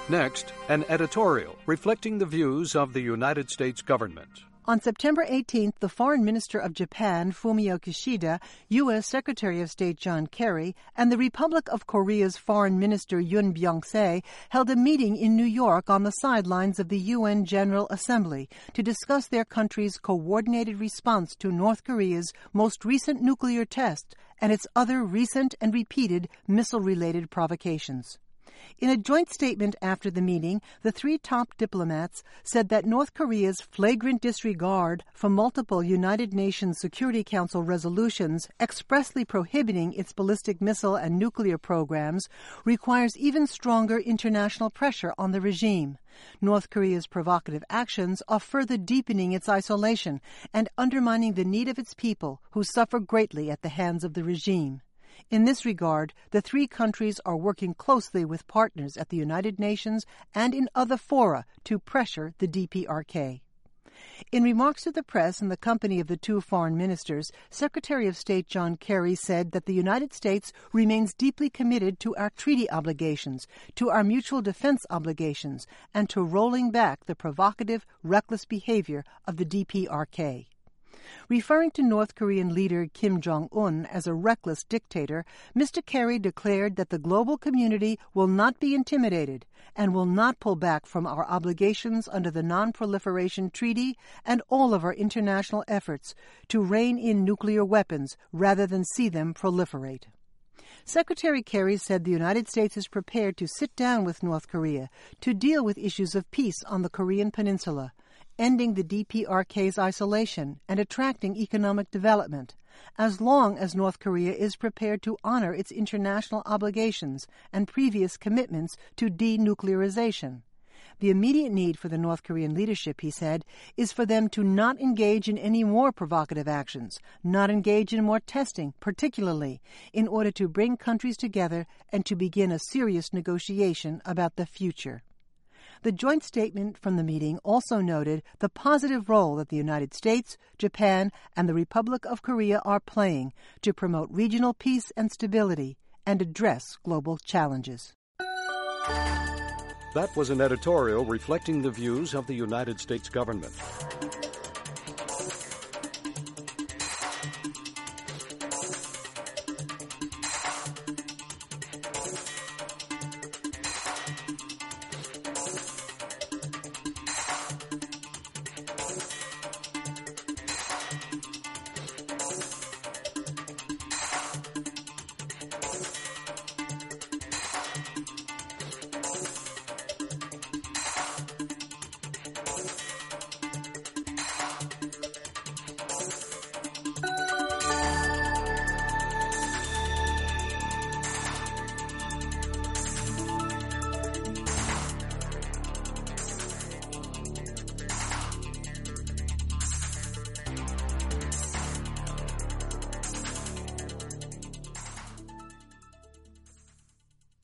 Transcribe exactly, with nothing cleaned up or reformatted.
Next, an editorial reflecting the views of the United States government. On September eighteenth, the Foreign Minister of Japan, Fumio Kishida, U S Secretary of State John Kerry, and the Republic of Korea's Foreign Minister Yoon Byung-se held a meeting in New York on the sidelines of the U N General Assembly to discuss their country's coordinated response to North Korea's most recent nuclear test and its other recent and repeated missile-related provocations. In a joint statement after the meeting, the three top diplomats said that North Korea's flagrant disregard for multiple United Nations Security Council resolutions expressly prohibiting its ballistic missile and nuclear programs requires even stronger international pressure on the regime. North Korea's provocative actions are further deepening its isolation and undermining the need of its people, who suffer greatly at the hands of the regime. In this regard, the three countries are working closely with partners at the United Nations and in other fora to pressure the D P R K. In remarks to the press in the company of the two foreign ministers, Secretary of State John Kerry said that the United States remains deeply committed to our treaty obligations, to our mutual defense obligations, and to rolling back the provocative, reckless behavior of the D P R K. Referring to North Korean leader Kim Jong-un as a reckless dictator, Mister Kerry declared that the global community will not be intimidated and will not pull back from our obligations under the Non-Proliferation Treaty and all of our international efforts to rein in nuclear weapons rather than see them proliferate. Secretary Kerry said the United States is prepared to sit down with North Korea to deal with issues of peace on the Korean Peninsula, ending the D P R K's isolation and attracting economic development, as long as North Korea is prepared to honor its international obligations and previous commitments to denuclearization. The immediate need for the North Korean leadership, he said, is for them to not engage in any more provocative actions, not engage in more testing, particularly in order to bring countries together and to begin a serious negotiation about the future. The joint statement from the meeting also noted the positive role that the United States, Japan, and the Republic of Korea are playing to promote regional peace and stability and address global challenges. That was an editorial reflecting the views of the United States government.